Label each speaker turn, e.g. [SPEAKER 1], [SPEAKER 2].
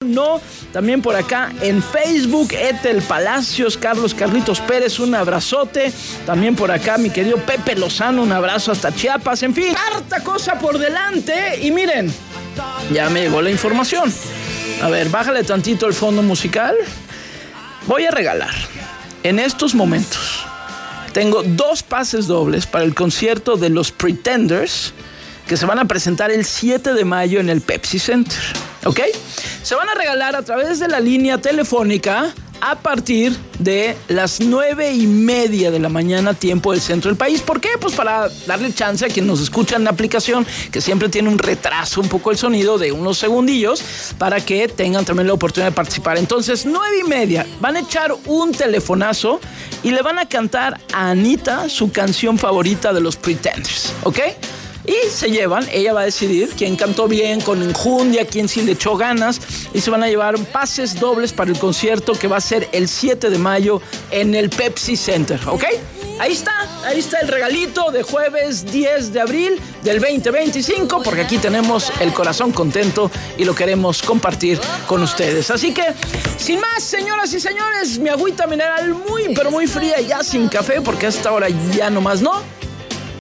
[SPEAKER 1] no. También por acá en Facebook, Etel Palacios, Carlitos Pérez, un abrazote. También por acá mi querido Pepe Lozano, un abrazo hasta Chiapas. En fin, harta cosa por delante. Y miren, ya me llegó la información. A ver, bájale tantito el fondo musical. Voy a regalar en estos momentos. Tengo 2 pases dobles para el concierto de los Pretenders que se van a presentar el 7 de mayo en el Pepsi Center, ¿ok? Se van a regalar a través de la línea telefónica a partir de las 9:30 de la mañana, tiempo del centro del país. ¿Por qué? Pues para darle chance a quienes nos escuchan en la aplicación, que siempre tiene un retraso un poco el sonido de unos segundillos, para que tengan también la oportunidad de participar. Entonces, 9:30, van a echar un telefonazo y le van a cantar a Anita su canción favorita de los Pretenders, ¿ok? Y se llevan, ella va a decidir quién cantó bien, con enjundia, quién sí le echó ganas. Y se van a llevar pases dobles para el concierto que va a ser el 7 de mayo en el Pepsi Center, ¿ok? Ahí está el regalito de jueves 10 de abril del 2025, porque aquí tenemos el corazón contento y lo queremos compartir con ustedes. Así que, sin más, señoras y señores, mi agüita mineral muy, pero muy fría, ya sin café, porque a esta hora ya nomás no.